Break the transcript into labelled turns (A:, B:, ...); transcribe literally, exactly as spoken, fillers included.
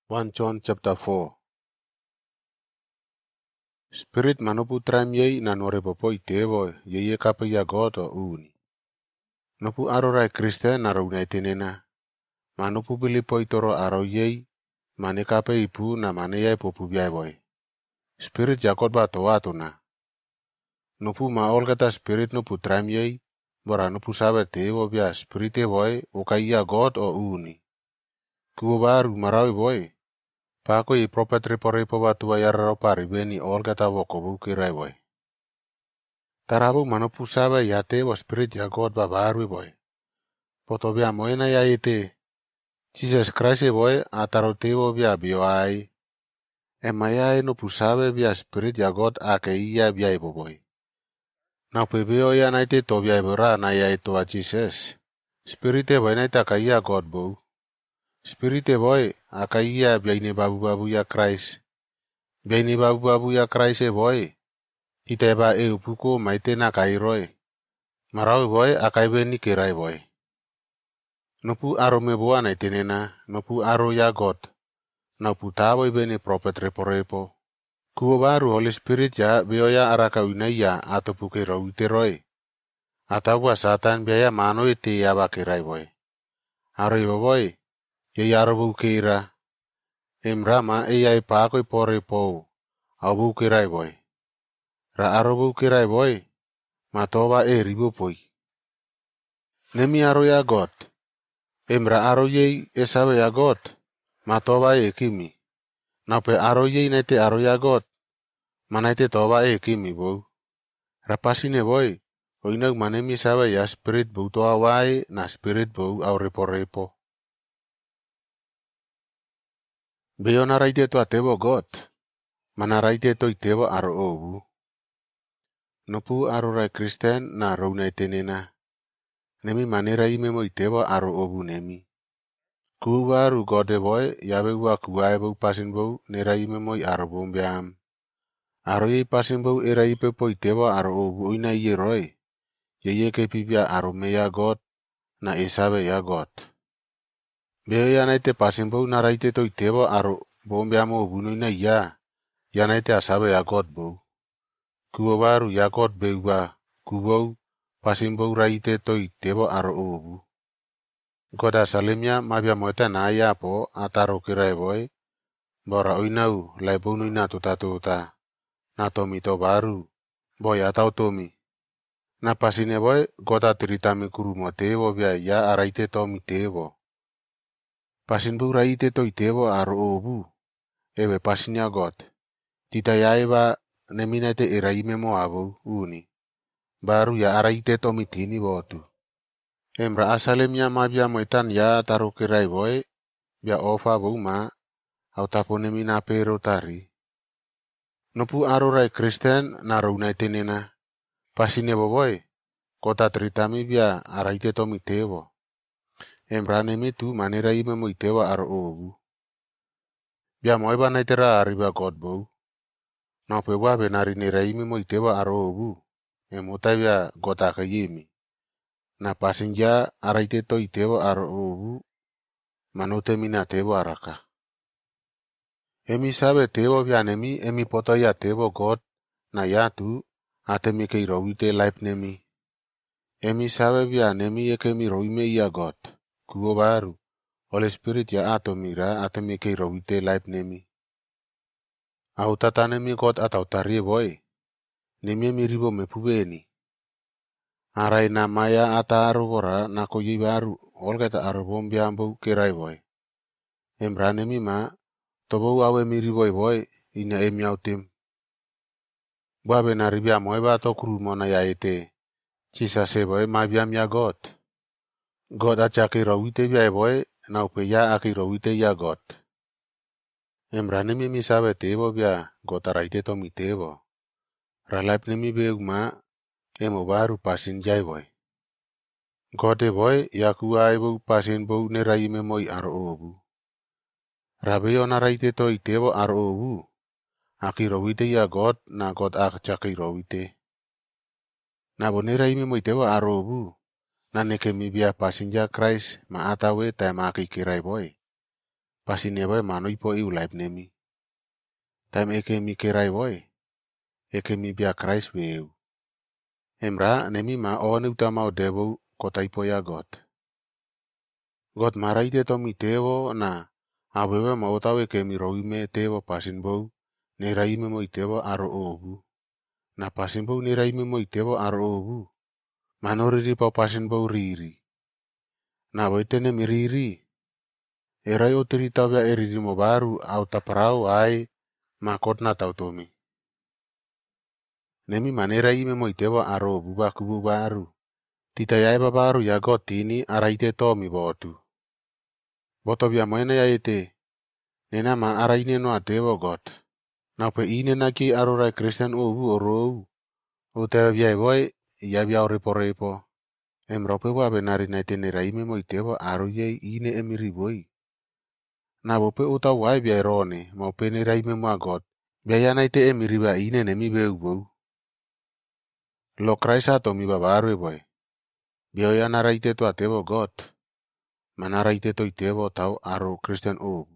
A: First John chapter four. Spirit manopu tram yei na nore popo itevo yeye kapa ya God o uni. Nopu arorai Kristen na raunai tenena. Manopu bilipo itoro aro yei mane kapa ipu na mane yai popu biai boy. Spirit jakot ba toato na. Nopu ma olgata spirit nopu tram yei bora nopu sabe tevo bia spirit boy ukaiya God o uni. Kuo baru marawi boy. Pako i prophet repo-repo batua yarra pari beni olgata woko bukirai boy. Tarabu manopu sabe yate wa spirit ya God ba baru boy. Poto bia moena ya ite. Jesus Christ boy ataro tevo bia bioai. Ema ya no pusabe bia spirit ya God ake iya bia ibo boy. Na pebeo ya naite to bia ibora na ya ito a Jesus. Spirit boy naita ka iya God bo. Spirit boy aka iya bia ine babu-babu ya Christ. Bia ine babu-babu ya Christ boy. Ita ba e upuko maite na kairoi. Marawi boy aka ibe ni kirai boy. Nopu aro meboa na itenena, nopu aro ya God. Nopu tabo ibe ni prophet repo-repo. Kuo baru Holy Spirit ya beo ya araka winaya ato puke rawite roi. Atawa satan biaya mano ite ya ba kirai boy. Aro ibo boy. Ye yaro bukira. Emrama e ya ipako ipore po. Au bukirai boy. Ra aro bukirai boy. Matoba e ribo poi. Nemi aro ya God. Emra aro yei esabe ya God. Matoba e kimi. Nape aro yei nete aro ya God. Manaite toba e kimi bo. Rapasine boy. Oinag manemi sabe ya spirit bo to awai na spirit bo au repo-repo. Beo na raite to atebo God. Mana raite to itebo aro obu. Nopu aro rai Kristen na raunai tenena. Nemi manera imemo itebo aro obu nemi. Kuwaru gode boy yabe wa kuwae bo pasin bo nera imemo aro bombiam. Aro ye pasin bo era ipe po itebo aro obu ina ye roi. Yeye ke pibia aro meya God na esabe ya God. Beo ya naite pasin bo na raite to itebo aro bombiamo obu no ina ya. Ya naite asabe ya God bo. Kuwa baru ya God bewa kuwa pasin bo raite to itebo aro obu. Goda salimia mabia moeta na ya po ataro kirai boy. Bora oinau lai bono ina tuta tuta. Na tomi to baru. Boy atau tomi. Na pasine boy goda tiritami kurumo tevo bia ya araite tomi tevo. Pasin bu raite to itevo aro obu. Ewe pasinya God. Tita ya eba neminate iraime mo abo uni. Baru ya araite tomi tini botu. Emra asalemnya mabia moetan ya taro kirai boy. Bia ofa buma. Au tapone mina pero tari. Nopu arorai Kristen na raunai tenena. Pasine boboy. Kota tritami bia araite tomi tevo. Emrane mitu manera ime mo itewa aro obu. Bia moeba naitera arriba God bo. Na pewa benari nera ime mo itewa aro obu. Emota bia gota kayemi. Na pasinja araite to itewa aro obu. Manote mina tevo araka. Emi sabe tevo bia nemi emi poto ya tevo God na yatu atemi ke irawite life nemi. Emi sabe bia nemi ekemi roime ya God. Kuo baru. Holy Spirit ya ato mira atemi ke irawite life nemi. Au tata nemi God atau tarie boy. Nemi emi ribo mepubeni. Arai na maya ata aru bora na koyi baru. Olgata aru bombiambo kirai boy. Embra nemi ma. Tobo awe miri boy boy, ina emi autim. Babe na ribia moeba to kru mona ya ete. Chisa se boy mabiam ya God. God achaki rawite bia boy, na upe ya aki rawite ya God. Embra nemi mi sabe tebo bia, God araite to mi tebo. Ralap nemi beugma, emo baru pasin jai boy. God e boy, ya kuwa ebo pasin bo neraime moi aro obu. Rabeo na raite to itebo aro obu. Aki rawite ya God na God achaki rawite. Na bonera ime mo itebo aro obu. Na neke mi bia pasinja Christ ma atawe ta ma aki kirai boy. pasin ya boy mano ipo iu life nemi. Time eke mi kerai boy, eke mi bia Christ weu. Emra nemi ma one utama o devo kota ipo ya God. God maraite to mi tevo na awewe ma otawe ke mi roime tevo pasin bou ne raime mo itevo aro obu. Na pasin bou ne raime mo itevo aro obu. Manoriri pa pasin bou riri. Na boitene mi riri. Erai o tiritawia eriri mo baru au taparau ai makot na tautomi. Nemi manera ime mo itevo aro buba kubu baru. Tita yaiba baru ya God tini araite to mi botu. Boto bia moena ya ete. Nena ma araine no atevo God. Na pe ine na ki arorai Christian obu orou. O te bia boy ya bia repo repo. Em rope wa benari na tene raime mo itevo aro ye ine emiri boy. Na bope uta wai bia rone mo pene raime mo God. Bia ya na ite emiri ba ine nemi beu bou. Lo Christ ato mi babaru boy. Bia ya na raite to atevo God. Manaraite to itevo tau aro Christian obu.